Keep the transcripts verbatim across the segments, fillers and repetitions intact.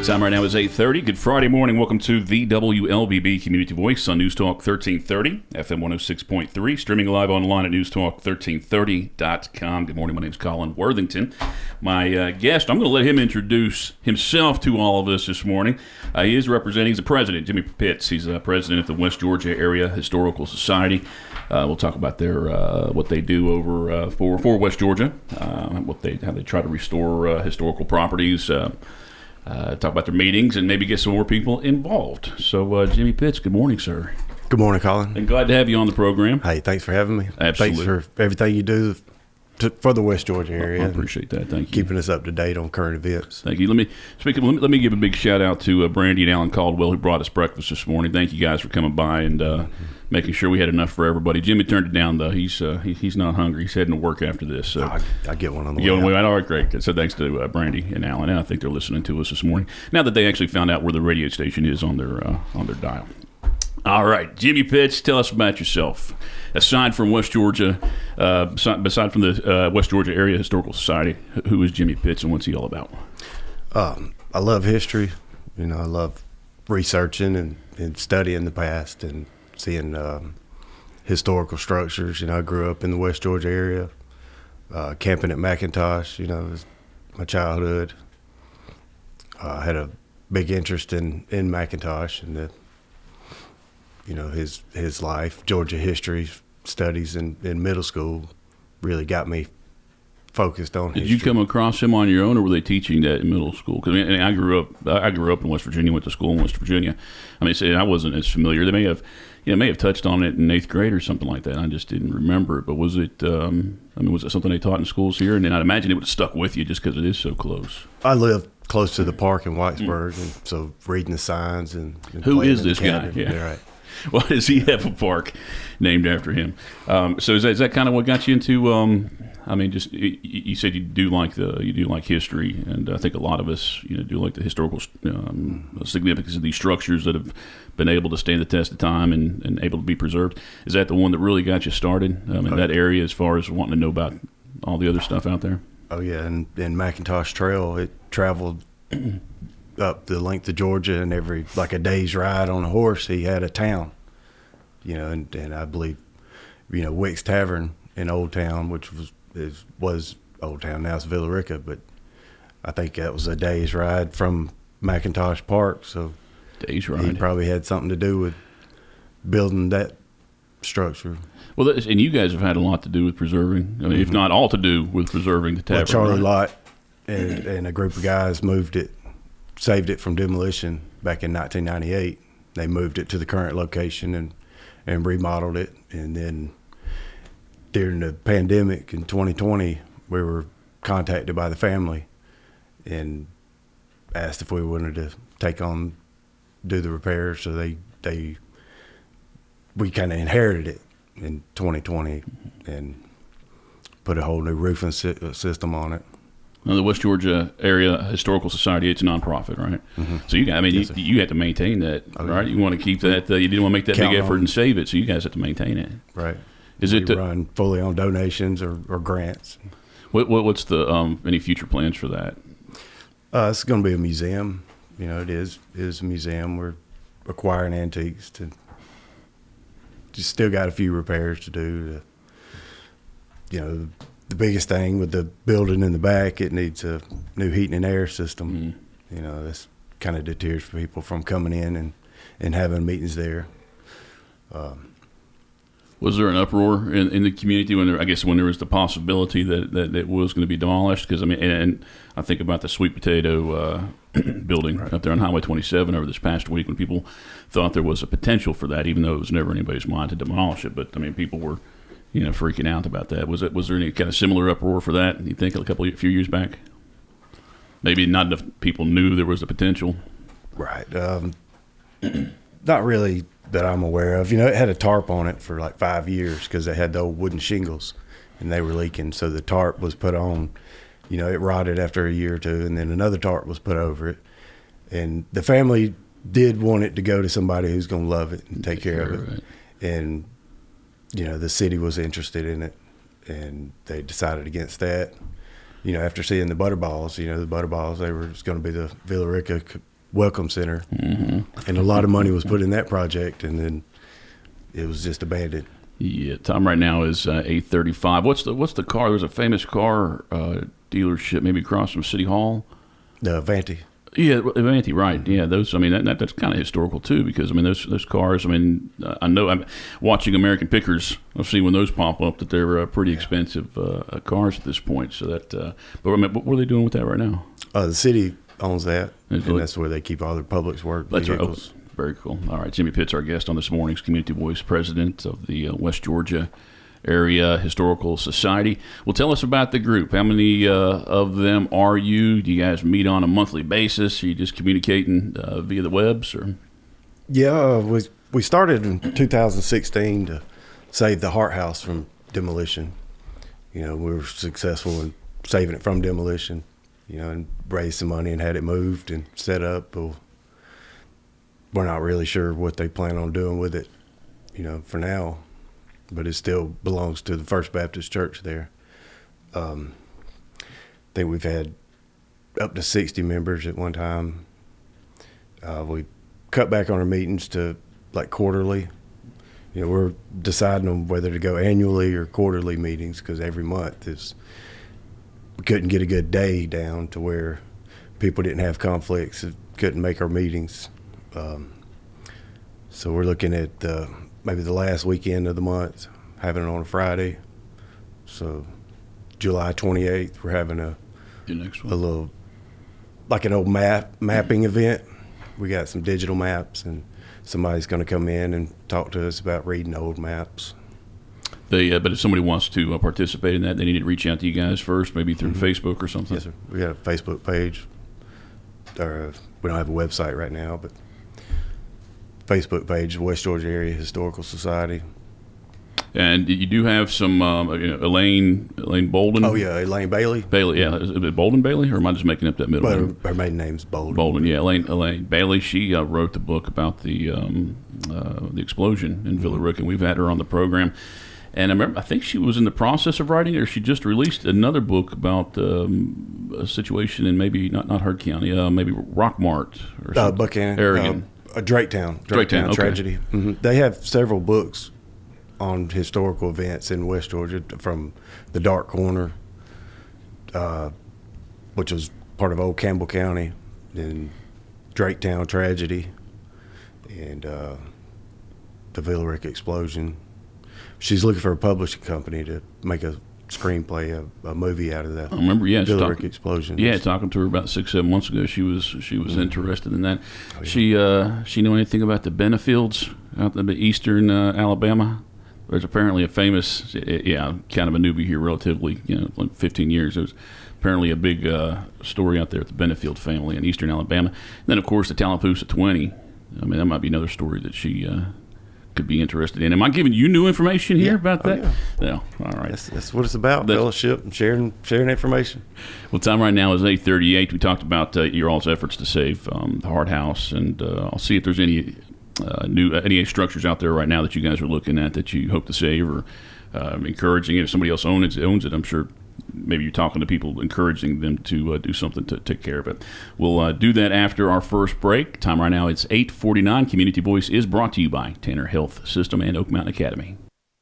Time right now is eight thirty. Good Friday morning. Welcome to the W L B B Community Voice on News Talk thirteen thirty, F M one oh six point three, streaming live online at news talk thirteen thirty dot com. Good morning. My name is Colin Worthington. My uh, guest, I'm going to let him introduce himself to all of us this morning. Uh, he is representing, he's the president, Jimmy Pitts. He's the president of the West Georgia Area Historical Society. Uh, we'll talk about their uh, what they do over uh, for for West Georgia, uh, what they how they try to restore uh, historical properties. Uh, Uh, talk about their meetings and maybe get some more people involved. So, uh, Jimmy Pitts, good morning, sir. Good morning, Colin. And glad to have you on the program. Hey, thanks for having me. Absolutely. Thanks for everything you do to, for the West Georgia area. I appreciate that. Thank you. Keeping us up to date on current events. Thank you. Let me speak. Let me, let me give a big shout out to uh, Brandy and Alan Caldwell, who brought us breakfast this morning. Thank you guys for coming by and uh, mm-hmm. making sure we had enough for everybody. Jimmy turned it down though. He's uh, he, he's not hungry. He's heading to work after this. So I, I get one on the you way. Way out. All right, great. So thanks to uh, Brandy and Alan. And I think they're listening to us this morning now that they actually found out where the radio station is on their uh, on their dial. All right, Jimmy Pitts, tell us about yourself. Aside from West Georgia, uh, aside from the uh, West Georgia Area Historical Society, who is Jimmy Pitts and what's he all about? Um, I love history. You know, I love researching and, and studying the past and seeing um, historical structures. You know, I grew up in the West Georgia area, uh, camping at McIntosh. You know, it was my childhood. Uh, I had a big interest in, in McIntosh and the you know, his his life, Georgia history studies in, in middle school really got me focused on Did history. you come across him on your own, or were they teaching that in middle school? Because I, mean, I grew up I grew up in West Virginia, went to school in West Virginia. I mean, I wasn't as familiar. They may have, you know, may have touched on it in eighth grade or something like that. I just didn't remember it. But was it, um, I mean, was it something they taught in schools here? And then I'd imagine it would have stuck with you just because it is so close. I lived close to the park in Whitesburg, mm. and so reading the signs and, and who is this guy? Yeah. yeah, right. Why does he have a park named after him? Um, so is that, is that kind of what got you into? Um, I mean, just you, you said you do like the you do like history, and I think a lot of us you know do like the historical um, significance of these structures that have been able to stand the test of time and, and able to be preserved. Is that the one that really got you started um, in oh. that area, as far as wanting to know about all the other stuff out there? Oh yeah, and in McIntosh Trail, it traveled up the length of Georgia, and every like a day's ride on a horse, he had a town, you know, and, and I believe, you know, Wick's Tavern in Old Town, which was is, was Old Town, now it's Villa Rica, but I think that was a day's ride from McIntosh Park, so day's ride. He probably had something to do with building that structure. Well, and you guys have had a lot to do with preserving, I mean, mm-hmm. if not all to do with preserving the tavern. Well, Charlie right? Lott and, and a group of guys moved it, saved it from demolition back in nineteen ninety-eight. They moved it to the current location and, and remodeled it. And then during the pandemic in twenty twenty, we were contacted by the family and asked if we wanted to take on, do the repairs. So they, they we kind of inherited it in twenty twenty and put a whole new roofing system on it. Now, the West Georgia Area Historical Society, it's a nonprofit, right? Mm-hmm. So you, I mean, yes, you, you have to maintain that, oh, right? You want to keep that. Uh, you didn't want to make that big effort and save it, so you guys have to maintain it, right? Is we it the, run fully on donations or, or grants? What, what what's the um, any future plans for that? Uh, it's going to be a museum. You know, it is it is a museum. We're acquiring antiques to. Just still got a few repairs to do. To, you know. The biggest thing with the building in the back, it needs a new heating and air system. Mm-hmm. You know, that's kind of deters people from coming in and, and having meetings there. Um, was there an uproar in, in the community when there, I guess when there was the possibility that, that it was going to be demolished? Because I mean, and I think about the sweet potato uh, building right. up there on Highway twenty-seven over this past week, when people thought there was a potential for that, even though it was never anybody's mind to demolish it. But I mean, people were. You know, freaking out about that. Was it? Was there any kind of similar uproar for that? You think a couple, a few years back? Maybe not enough people knew there was a potential. Right. Um, not really that I'm aware of. You know, it had a tarp on it for like five years because they had the old wooden shingles, and they were leaking. So the tarp was put on. You know, it rotted after a year or two, and then another tarp was put over it. And the family did want it to go to somebody who's going to love it and take care of it. Right. And you know, the city was interested in it, and they decided against that. You know, after seeing the Butterballs, you know, the Butterballs, they were going to be the Villa Rica welcome center, mm-hmm. and a lot of money was put in that project, and then it was just abandoned. Yeah, time right now is uh, eight thirty-five. What's the what's the car? There's a famous car uh, dealership maybe across from City Hall. The Avanti. Yeah, Avanti, right? Mm-hmm. Yeah, those. I mean, that, that that's kind of historical too, because I mean, those those cars. I mean, I know I'm watching American Pickers. I've seen when those pop up that they're uh, pretty expensive uh, cars at this point. So that. Uh, but I mean, what are they doing with that right now? Uh, the city owns that, it's and like, that's where they keep all their Publix work that's vehicles. Right. Oh, very cool. All right, Jimmy Pitts, our guest on this morning's Community Voice, president of the uh, West Georgia Area Historical Society. Well, tell us about the group. How many uh, of them are you? Do you guys meet on a monthly basis? Are you just communicating uh, via the webs? Or? Yeah, we we started in two thousand sixteen to save the Hart House from demolition. You know, we were successful in saving it from demolition, you know, and raised some money and had it moved and set up. Well, we're not really sure what they plan on doing with it, you know, for now, but it still belongs to the First Baptist Church there. Um, I think we've had up to sixty members at one time. Uh, we cut back on our meetings to like quarterly. You know, we're deciding on whether to go annually or quarterly meetings, because every month is, we couldn't get a good day down to where people didn't have conflicts, couldn't make our meetings. Um, so we're looking at uh, maybe the last weekend of the month, having it on a Friday. So July twenty-eighth, we're having a the next one. a little, like an old map mapping event. We got some digital maps, and somebody's going to come in and talk to us about reading old maps. They, uh, but if somebody wants to uh, participate in that, they need to reach out to you guys first, maybe through mm-hmm. Facebook or something. Yes, sir. We got a Facebook page. Or we don't have a website right now, but Facebook page, West Georgia Area Historical Society. And you do have some um, you know, Elaine Elaine Bolden. Oh yeah, Elaine Bailey. Bailey, yeah, is it Bolden Bailey, or am I just making up that middle But name? her, her maiden name's Bolden. Bolden, yeah, Elaine Elaine Bailey. She uh, wrote the book about the um, uh, the explosion in Villa Rica, and we've had her on the program. And I remember, I think she was in the process of writing it, or she just released another book about um, a situation in maybe not not Heard County, uh, maybe Rockmart or uh, Buchanan, Aragon, uh, uh, Draketown, Draketown, Draketown okay. tragedy. Mm-hmm. They have several books on historical events in West Georgia, from the Dark Corner, uh, which was part of old Campbell County, then Draketown tragedy, and uh, the Villa Rica explosion. She's looking for a publishing company to make a screenplay, a, a movie out of that. I remember, yeah, Villa talk, Rica explosion. Yeah, talking to her about six, seven months ago, she was she was mm. interested in that. Oh, yeah. She uh, she know anything about the Benefields out in eastern uh, Alabama? There's apparently a famous, yeah, kind of a newbie here, relatively, you know, like fifteen years. There's apparently a big uh, story out there with the Benefield family in eastern Alabama. And then, of course, the Tallapoosa twenty. I mean, that might be another story that she uh, could be interested in. Am I giving you new information here yeah. about oh, that? Yeah. No. All right. That's, that's what it's about, that's, fellowship and sharing sharing information. Well, time right now is eight thirty-eight. We talked about uh, your all's efforts to save um, the Hart House, and uh, I'll see if there's any uh, new any structures out there right now that you guys are looking at that you hope to save, or uh, encouraging it. If somebody else owns it, owns it, I'm sure maybe you're talking to people, encouraging them to uh, do something to take care of it. We'll uh, do that after our first break. Time right now, it's eight forty-nine. Community Voice is brought to you by Tanner Health System and Oak Mountain Academy.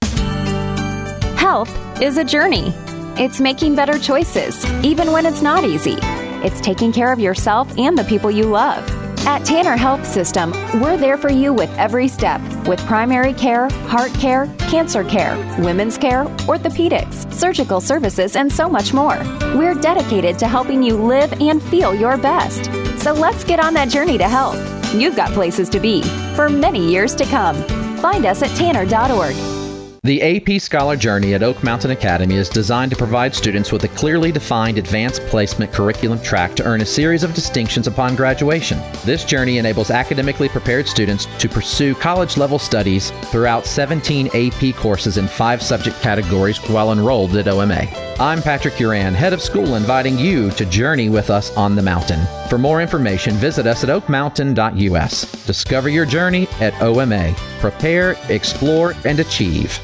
Health is a journey. It's making better choices, even when it's not easy. It's taking care of yourself and the people you love. At Tanner Health System, we're there for you with every step, with primary care, heart care, cancer care, women's care, orthopedics, surgical services, and so much more. We're dedicated to helping you live and feel your best. So let's get on that journey to health. You've got places to be for many years to come. Find us at tanner dot org. The A P Scholar Journey at Oak Mountain Academy is designed to provide students with a clearly defined advanced placement curriculum track to earn a series of distinctions upon graduation. This journey enables academically prepared students to pursue college-level studies throughout seventeen A P courses in five subject categories while enrolled at O M A. I'm Patrick Uran, head of school, inviting you to journey with us on the mountain. For more information, visit us at oak mountain dot U S. Discover your journey at O M A. Prepare, explore, and achieve.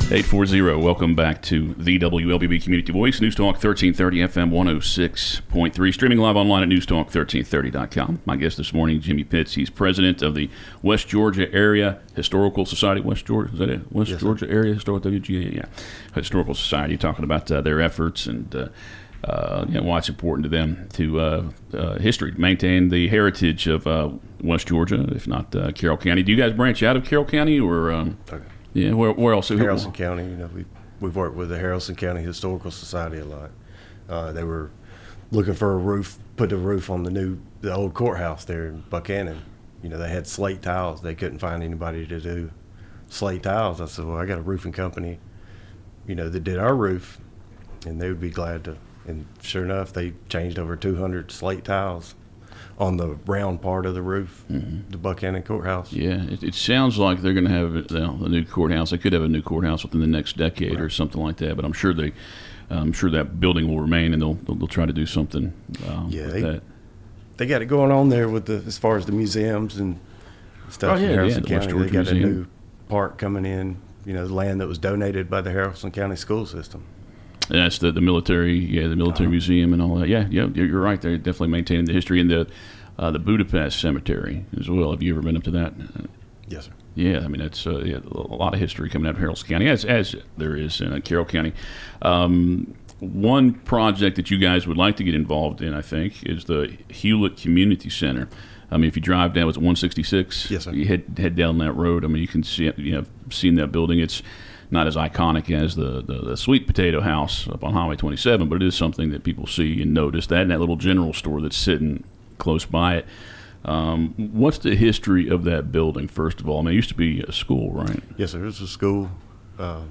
eight four zero, welcome back to the W L B B Community Voice, News Talk thirteen thirty F M one oh six point three, streaming live online at news talk thirteen thirty dot com. My guest this morning, Jimmy Pitts. He's president of the West Georgia Area Historical Society. West Georgia, is that it? West yes, Georgia sir. Area Historical, W G A, yeah. Historical Society, talking about uh, their efforts and uh, uh, you know, why it's important to them to uh, uh, history, maintain the heritage of uh, West Georgia, if not uh, Carroll County. Do you guys branch out of Carroll County or... Um, okay. Yeah, where, where else? Haralson County. You know, we we've worked with the Haralson County Historical Society a lot. Uh, they were looking for a roof, put a roof on the new, the old courthouse there in Buchanan. You know, they had slate tiles. They couldn't find anybody to do slate tiles. I said, well, I got a roofing company, you know, that did our roof, and they would be glad to. And sure enough, they changed over two hundred slate tiles on the round part of the roof, mm-hmm. the Buchanan Courthouse. Yeah, it, it sounds like they're going to have you know, the new courthouse. They could have a new courthouse within the next decade right. or something like that. But I'm sure they, I'm sure that building will remain, and they'll they'll, they'll try to do something. Um, yeah, with they, that. They got it going on there with the as far as the museums and stuff. Oh yeah, in Haralson yeah, the County. West Georgia they got Museum. a new park coming in. You know, the land that was donated by the Haralson County school system. And that's the the military, yeah, the military uh-huh. museum and all that. Yeah, yeah, you're right. They're definitely maintaining the history and the. Uh, the Budapest Cemetery as well. Have you ever been up to that? Yes, sir. Yeah, I mean, that's uh, yeah, a lot of history coming out of Haralson County, as, as there is in uh, Carroll County. Um, one project that you guys would like to get involved in, I think, is the Hewlett Community Center. I mean, if you drive down, was it one sixty-six? Yes, sir. You head, head down that road. I mean, you can see it, you know, seen that building. It's not as iconic as the, the, the Sweet Potato House up on Highway twenty-seven, but it is something that people see and notice. That and that little general store that's sitting close by it. Um, what's the history of that building, first of all? I mean, it used to be a school, right? Yes, sir. It was a school uh,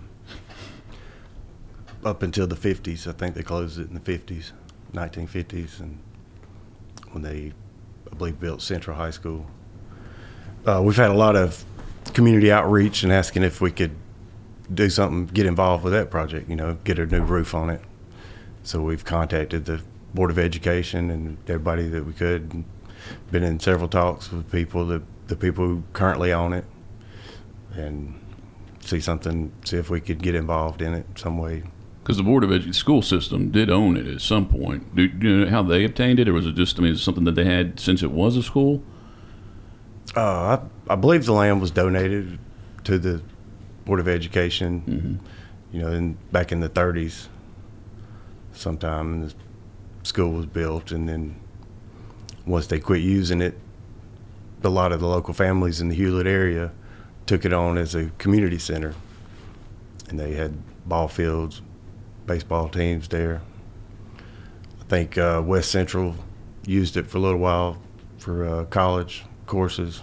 up until the fifties. I think they closed it in the fifties, nineteen fifties, and when they, I believe, built Central High School. Uh, we've had a lot of community outreach and asking if we could do something, get involved with that project, you know, get a new roof on it. So we've contacted the Board of Education and everybody that we could, and been in several talks with people, the the people who currently own it, and see something, see if we could get involved in it some way. Because the Board of Education school system did own it at some point. Do, do you know how they obtained it, or was it just, I mean, is it something that they had since it was a school? Uh, I, I believe the land was donated to the Board of Education, mm-hmm. you know, in, back in the thirties sometime, and the school was built, and then once they quit using it, a lot of the local families in the Hewlett area took it on as a community center, and they had ball fields, baseball teams there. I think uh, West Central used it for a little while for uh, college courses.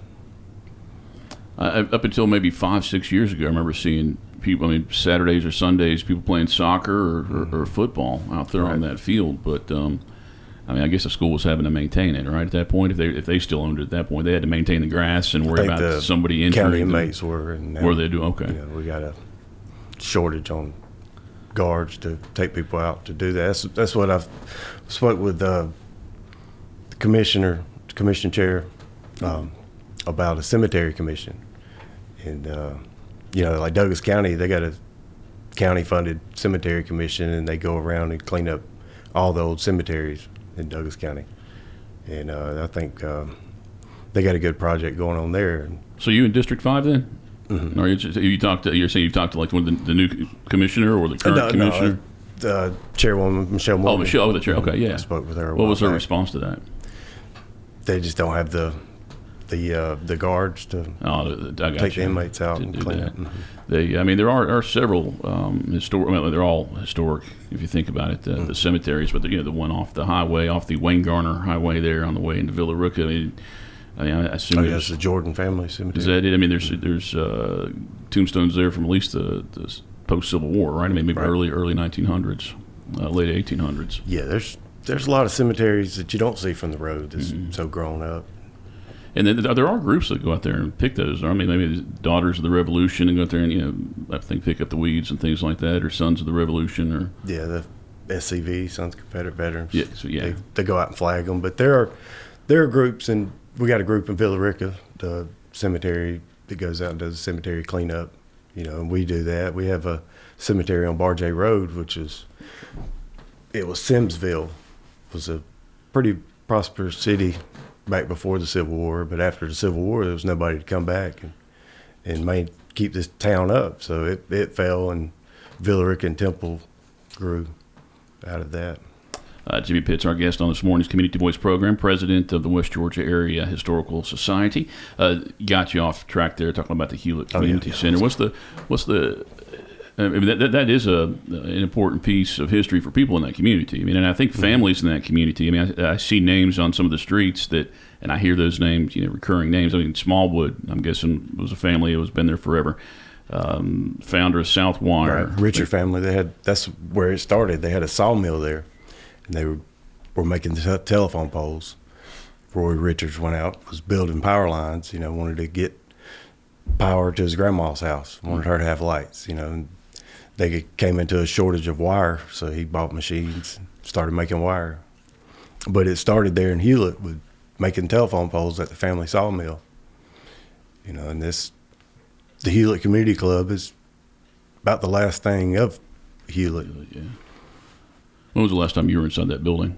Uh, up until maybe five, six years ago, I remember seeing people, I mean, Saturdays or Sundays, people playing soccer or, mm-hmm. or, or football out there right. on that field. But, um, I mean, I guess the school was having to maintain it, right, at that point? If they if they still owned it at that point, they had to maintain the grass and worry about somebody injuring county inmates were. And now, were they do? Okay. You know, we got a shortage on guards to take people out to do that. That's, that's what I've spoke with uh, the commissioner, commission chair, um, about a cemetery commission. And, uh, you know, like Douglas County, they got a county-funded cemetery commission, and they go around and clean up all the old cemeteries in Douglas County. And uh, I think um, they got a good project going on there. So you in District five then? Mm-hmm. Or you, you talked to, you're saying you talked to like one of the, the new commissioner or the current no, commissioner? No, uh, Chairwoman Michelle Morgan. Oh, Michelle, oh, the chair. Okay, yeah. I spoke with her. What was her back. response to that? They just don't have the the uh, the guards to oh, the, I got take you. the inmates out and clean that. up. Mm-hmm. They, I mean, there are, are several um, historic. Well, they're all historic if you think about it. Uh, mm-hmm. The cemeteries, but the, you know, the one off the highway, off the Wayne Garner Highway, there on the way into Villa Rica. I mean, I, mean, I assume oh, yeah, it's the Jordan family cemetery. Is that it? I mean, there's there's uh, tombstones there from at least the, the post Civil War, right? I mean, maybe right. early early nineteen hundreds, uh, late eighteen hundreds. Yeah, there's there's a lot of cemeteries that you don't see from the road that's mm-hmm. so grown up. And then there are groups that go out there and pick those. I mean, maybe the Daughters of the Revolution and go out there and, you know, I think pick up the weeds and things like that, or Sons of the Revolution, or yeah, the S C V, Sons of Confederate Veterans. Yeah, so yeah, they, they go out and flag them. But there are there are groups, and we got a group in Villa Rica, the cemetery that goes out and does the cemetery cleanup You know, and we do that. We have a cemetery on Bar J Road, which is, it was Simsville. It was a pretty prosperous city back before the Civil War, but after the Civil War, there was nobody to come back and, and made, keep this town up. So it, it fell, and Villa Rica and Temple grew out of that. Uh, Jimmy Pitts, our guest on this morning's Community Voice program, president of the West Georgia Area Historical Society. Uh, got you off track there talking about the Hewlett Community oh, yeah, yeah. Center. What's the what's the I mean, that, that that is a an important piece of history for people in that community. I mean, and I think families in that community. I mean, I, I see names on some of the streets that, and I hear those names, you know, recurring names. I mean, Smallwood, I'm guessing, was a family that was been there forever. Um, founder of Southwire, right. Richard family. They had that's where it started. They had a sawmill there, and they were were making the telephone poles. Roy Richards went out, was building power lines. You know, wanted to get power to his grandma's house. Wanted her to have lights. You know. And they came into a shortage of wire, so he bought machines, started making wire. But it started there in Hewlett with making telephone poles at the family sawmill. You know, and this, the Hewlett Community Club is about the last thing of Hewlett. Yeah. When was the last time you were inside that building?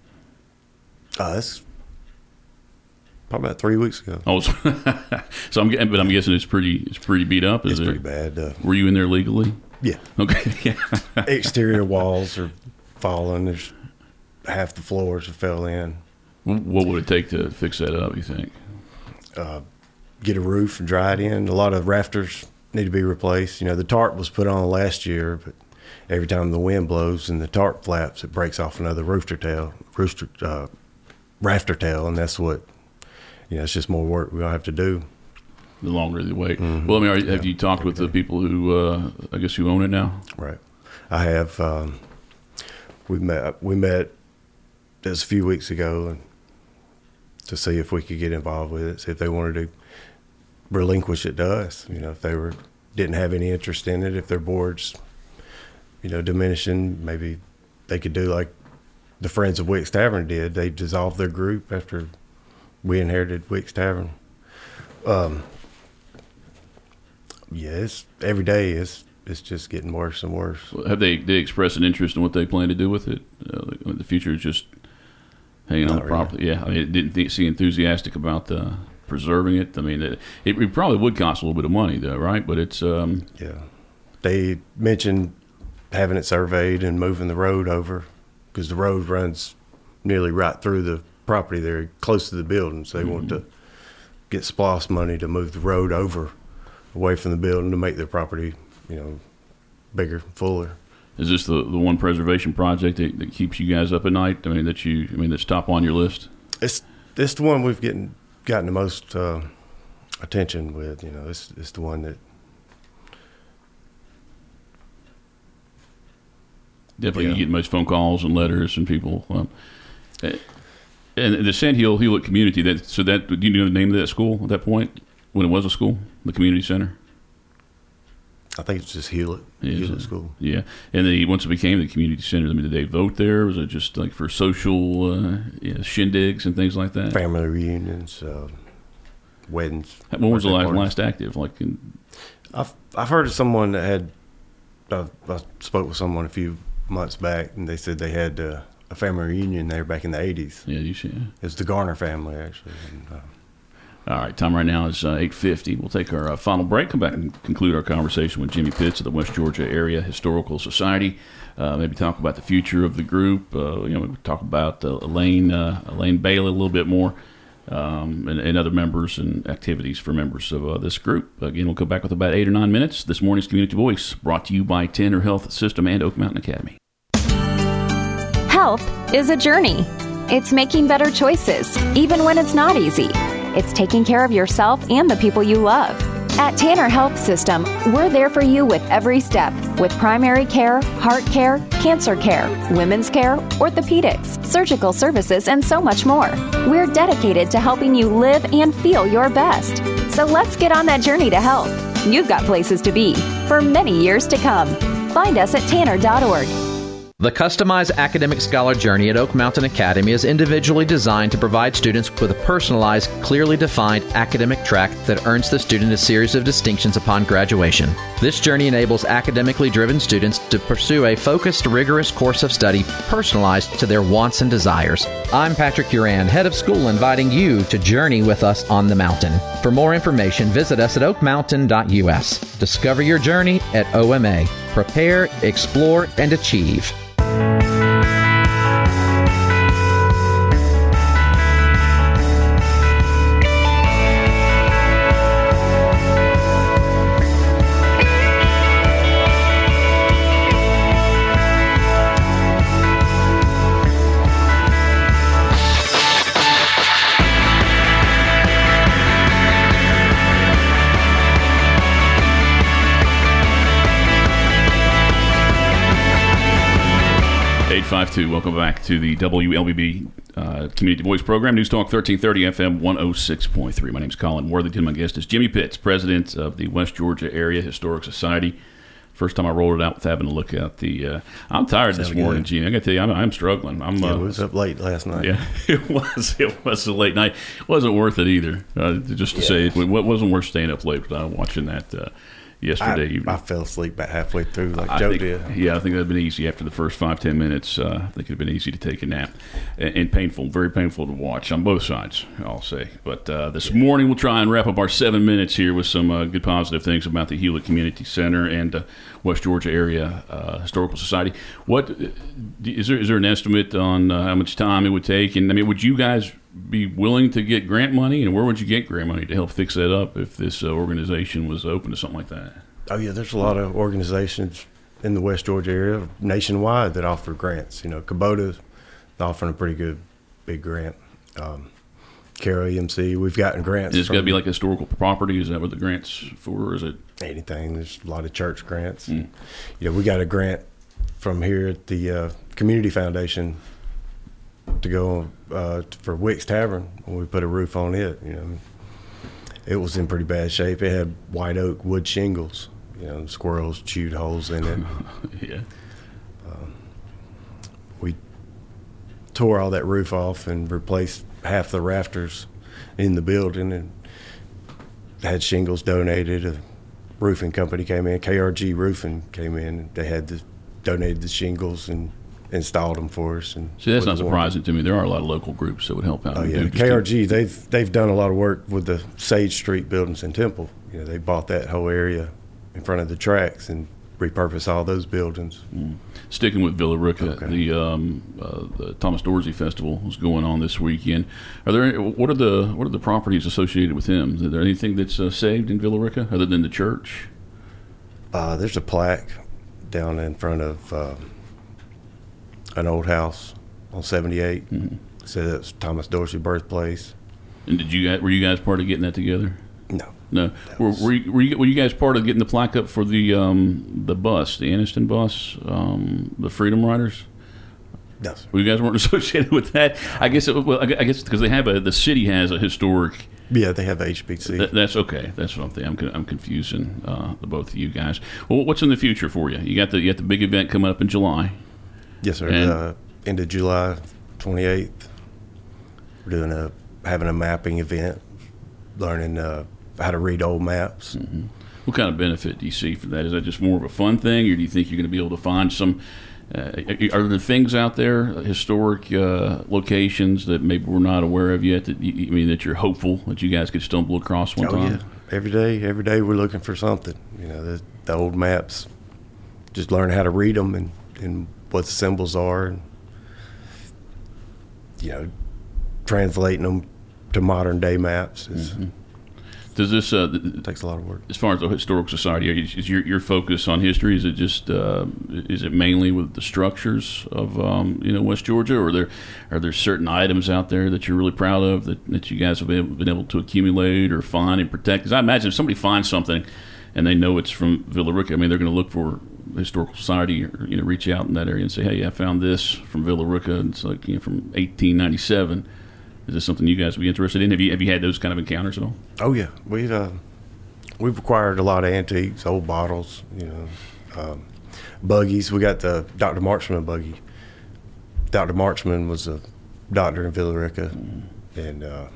Uh, that's probably about three weeks ago. Oh, so, so I'm, but I'm guessing it's pretty, it's pretty beat up. Is it's it? pretty bad. Uh, Were you in there legally? Yeah. Okay. Yeah. Exterior walls are falling. There's half the floors have fell in. What would it take to fix that up, you think? Uh, get a roof and dry it in. A lot of rafters need to be replaced. You know, the tarp was put on last year, but every time the wind blows and the tarp flaps, it breaks off another rooster tail, rooster, uh, rafter tail, and that's what, you know, it's just more work we're going to have to do. The longer they wait. Mm-hmm. Well, I mean, are, have yeah, you talked with the people who, uh, I guess, who own it now? Right. I have. Um, we met. We met just a few weeks ago, and to see if we could get involved with it, see if they wanted to relinquish it to us. You know, if they were didn't have any interest in it, if their board's, you know, diminishing, maybe they could do like the Friends of Wick's Tavern did. They dissolved their group after we inherited Wick's Tavern. Um, yeah, it's, every day it's it's just getting worse and worse. Have they they expressed an interest in what they plan to do with it? Uh, the future is just hanging on Not the property. Yeah, I mean, it didn't seem enthusiastic about uh, preserving it. I mean, it, it probably would cost a little bit of money, though, right? But it's um, yeah. They mentioned having it surveyed and moving the road over, because the road runs nearly right through the property there, close to the building. So they mm-hmm. want to get S P L O S money to move the road over, away from the building, to make their property, you know, bigger, fuller. Is this the, the one preservation project that, that keeps you guys up at night? I mean, that you, I mean, that's top on your list. It's it's the one we've getting gotten the most uh, attention with. You know, it's it's the one that definitely yeah. you get most phone calls and letters and people. Um, and the Sandhill Hewlett Community. That so that do you know the name of that school at that point when it was a school, the community center? I think it's just Hewlett, yeah, Hewlett so, School. Yeah, and then once it became the community center, I mean, did they vote there? Was it just like for social uh, yeah, shindigs and things like that? Family reunions, uh, weddings. When was the last, parties. last active? Like, in, I've I've heard of someone that had. I, I spoke with someone a few months back, and they said they had uh, a family reunion there back in the eighties. Yeah, you should. Yeah. It's the Garner family, actually. And, uh, All right, time right now is uh, eight fifty. We'll take our uh, final break, come back and conclude our conversation with Jimmy Pitts of the West Georgia Area Historical Society. Uh, maybe talk about the future of the group. Uh, you know, maybe talk about uh, Elaine, uh, Elaine Bailey a little bit more, um, and, and other members and activities for members of uh, this group. Again, we'll come back with about eight or nine minutes. This morning's Community Voice, brought to you by Tanner Health System and Oak Mountain Academy. Health is a journey. It's making better choices, even when it's not easy. It's taking care of yourself and the people you love. At Tanner Health System, we're there for you with every step, with primary care, heart care, cancer care, women's care, orthopedics, surgical services, and so much more. We're dedicated to helping you live and feel your best. So let's get on that journey to health. You've got places to be for many years to come. Find us at tanner dot org. The customized academic scholar journey at Oak Mountain Academy is individually designed to provide students with a personalized, clearly defined academic track that earns the student a series of distinctions upon graduation. This journey enables academically driven students to pursue a focused, rigorous course of study personalized to their wants and desires. I'm Patrick Uran, head of school, inviting you to journey with us on the mountain. For more information, visit us at oak mountain dot u s. Discover your journey at O M A. Prepare, explore, and achieve. eight five two, welcome back to the W L B B uh, Community Voice Program, News Talk thirteen thirty F M one oh six point three. My name is Colin Worthington. My guest is Jimmy Pitts, president of the West Georgia Area Historic Society. First time I rolled it out with having to look at the. Uh, I'm tired this morning, good. Jimmy. I got to tell you, I'm, I'm struggling. I'm. Yeah, uh, it was up late last night. Yeah, it was. It was a late night. It wasn't worth it either. Uh, just to yeah. say, it wasn't worth staying up late without watching that. Uh, Yesterday I, evening. I fell asleep about halfway through, like I Joe think, did. Yeah, I think that would have been easy after the first five, ten minutes. Uh, I think it would have been easy to take a nap. And, and painful, very painful to watch on both sides, I'll say. But uh, this yeah. morning we'll try and wrap up our seven minutes here with some uh, good positive things about the Hewlett Community Center and uh, West Georgia Area uh, Historical Society. What is there? Is there an estimate on uh, how much time it would take? And I mean, would you guys be willing to get grant money? And where would you get grant money to help fix that up if this uh, organization was open to something like that? Oh, yeah, there's a lot of organizations in the West Georgia area nationwide that offer grants. You know, Kubota's offering a pretty good big grant. Um, Carroll E M C, we've gotten grants. It's got to be like historical property? Is that what the grant's for, or is it? Anything. There's a lot of church grants. Mm. You know, we got a grant from here at the uh, Community Foundation to go uh, for Wick's Tavern when we put a roof on it. You know, it was in pretty bad shape. It had white oak wood shingles. You know, squirrels chewed holes in it. yeah. Um, we tore all that roof off and replaced half the rafters in the building and had shingles donated. A roofing company came in, K R G Roofing came in. They had the, donated the shingles and installed them for us. And see, that's not surprising to me. There are a lot of local groups that would help out. Oh yeah, K R G they've they've done a lot of work with the Sage Street buildings in Temple. You know, they bought that whole area in front of the tracks and repurposed all those buildings. Mm. Sticking with Villa Rica, okay. the, um, uh, the Thomas Dorsey Festival is going on this weekend. Are there what are the what are the properties associated with him? Is there anything that's uh, saved in Villa Rica other than the church? Uh, there's a plaque down in front of uh, an old house on seventy-eight. Mm-hmm. Said that's Thomas Dorsey birthplace. And did you guys, were you guys part of getting that together? No. No. Were, were, you, were, you, were you guys part of getting the plaque up for the um, the bus, the Anniston bus, um, the Freedom Riders? No, sir. Well, you guys weren't associated with that. I guess. It, well, I guess because they have a the city has a historic. Yeah, they have H B C. That, that's okay. That's what I'm thinking. I'm, I'm confusing uh, the both of you guys. Well, what's in the future for you? You got the you got the big event coming up in July. Yes, sir. And, uh, end of July twenty-eighth. We're doing a having a mapping event, learning uh, how to read old maps. Mm-hmm. What kind of benefit do you see for that? Is that just more of a fun thing, or do you think you're going to be able to find some? Uh, are there things out there, historic uh, locations that maybe we're not aware of yet? That you, I mean, that you're hopeful that you guys could stumble across one oh, time? Yeah, every day, every day we're looking for something. You know, the, the old maps. Just learn how to read them and, and what the symbols are, and you know, translating them to modern day maps is. Mm-hmm. Does this uh, it takes a lot of work? As far as the historical society, is your your focus on history? Is it just uh, is it mainly with the structures of um, you know West Georgia, or are there are there certain items out there that you're really proud of that, that you guys have been, been able to accumulate or find and protect? Because I imagine if somebody finds something and they know it's from Villa Rica, I mean they're going to look for historical society, or you know reach out in that area and say, hey, I found this from Villa Rica. It's like you know from eighteen ninety-seven. Is this something you guys would be interested in? Have you have you had those kind of encounters at all? Oh yeah, we've uh, we've acquired a lot of antiques, old bottles. You know, um, buggies. We got the Doctor Marchman buggy. Doctor Marchman was a doctor in Villa Rica, mm-hmm. and uh,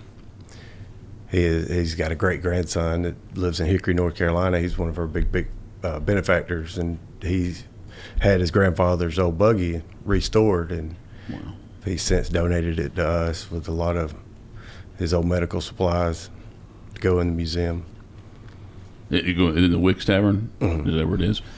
he is, he's got a great grandson that lives in Hickory, North Carolina. He's one of our big, big uh, benefactors, and he's had his grandfather's old buggy restored, and wow. he's since donated it to us with a lot of his old medical supplies to go in the museum. You go in the Wicks Tavern? Mm-hmm. Is that where it is?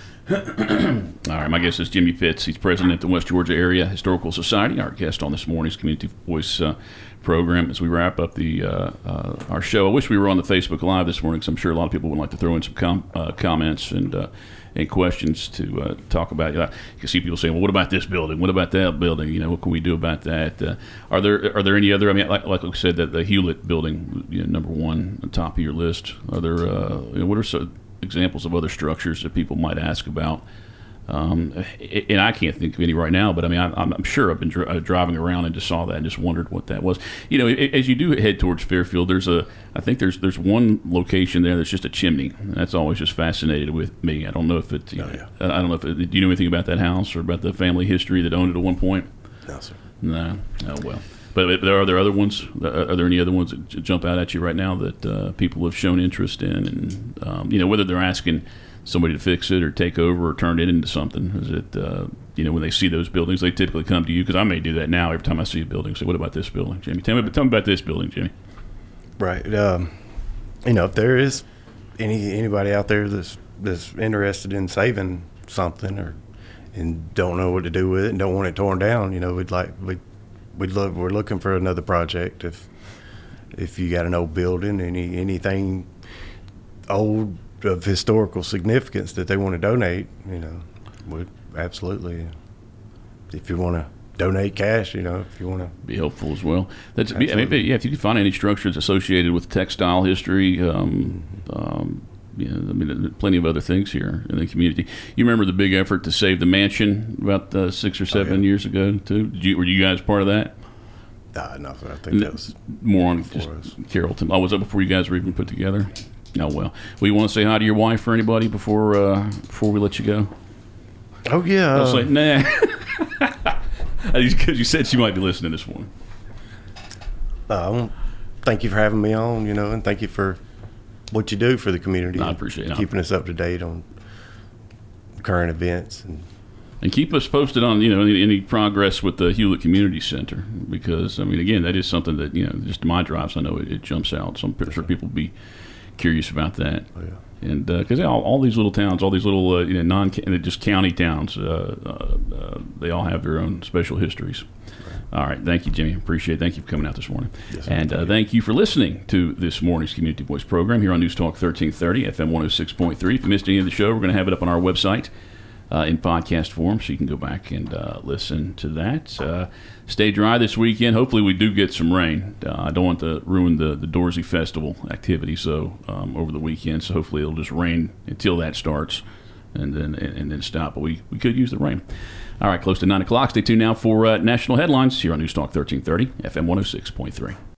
All right, my guest is Jimmy Pitts. He's president of the West Georgia Area Historical Society, our guest on this morning's Community Voice uh, program. As we wrap up the uh, uh, our show, I wish we were on the Facebook Live this morning, because I'm sure a lot of people would like to throw in some com- uh, comments and uh, and questions to uh, talk about. You can see people saying, well, what about this building? What about that building? You know, what can we do about that? Uh, are there are there any other, I mean, like, like we said, that the Hewlett building, you know, number one, on top of your list. Are there, uh, you know, what are some examples of other structures that people might ask about? Um, and I can't think of any right now, but I mean, I, I'm sure I've been dri- driving around and just saw that and just wondered what that was. You know, as you do head towards Fairfield, there's a, I think there's there's one location there that's just a chimney. That's always just fascinated with me. I don't know if it, you know, oh, yeah. I don't know if it, do you know anything about that house or about the family history that owned it at one point? No, sir. No. Oh, well. But are there other ones? Are there any other ones that jump out at you right now that uh, people have shown interest in? And, um, you know, whether they're asking somebody to fix it or take over or turn it into something. Is it, uh, you know, when they see those buildings, they typically come to you, because I may do that now every time I see a building. Say, what about this building, Jimmy? Tell me, tell me about this building, Jimmy. Right. Um, you know, if there is any anybody out there that's that's interested in saving something or and don't know what to do with it and don't want it torn down, you know, we'd like we we'd love we're looking for another project. If if you got an old building, any anything old of historical significance that they want to donate, you know, would absolutely. If you want to donate cash, you know, if you want to be helpful as well. That's I mean, yeah. If you could find any structures associated with textile history, um, um, you know, I mean, there's plenty of other things here in the community. You remember the big effort to save the mansion about uh, six or seven oh, yeah. years ago too? Did you were you guys part of that? Uh, no, I think that was more on just Carrollton. Oh, was that before you guys were even put together? Oh, well. Well, you want to say hi to your wife or anybody before uh, before we let you go? Oh, yeah. I'll say, nah. Because you said she might be listening this morning. Uh, thank you for having me on, you know, and thank you for what you do for the community. I appreciate it. Keeping us up to date on current events. And, and keep us posted on, you know, any, any progress with the Hewlett Community Center. Because, I mean, again, that is something that, you know, just my drives, I know it, it jumps out. So I'm pretty sure people will be curious about that. Oh, yeah. And because uh, all, all these little towns, all these little uh, you know non just county towns, uh, uh, uh, they all have their own special histories. Right. All right, thank you, Jimmy. Appreciate it. Thank you for coming out this morning. Yes, and uh, thank you for listening to this morning's Community Voice program here on News Talk thirteen thirty F M one oh six point three. If you missed any of the show, we're going to have it up on our website uh, in podcast form, so you can go back and uh, listen to that. Uh, stay dry this weekend. Hopefully we do get some rain. Uh, I don't want to ruin the, the Dorsey Festival activity so um, over the weekend, so hopefully it'll just rain until that starts and then and, and then stop. But we, we could use the rain. All right, close to nine o'clock. Stay tuned now for uh, national headlines here on News Talk thirteen thirty F M one oh six point three.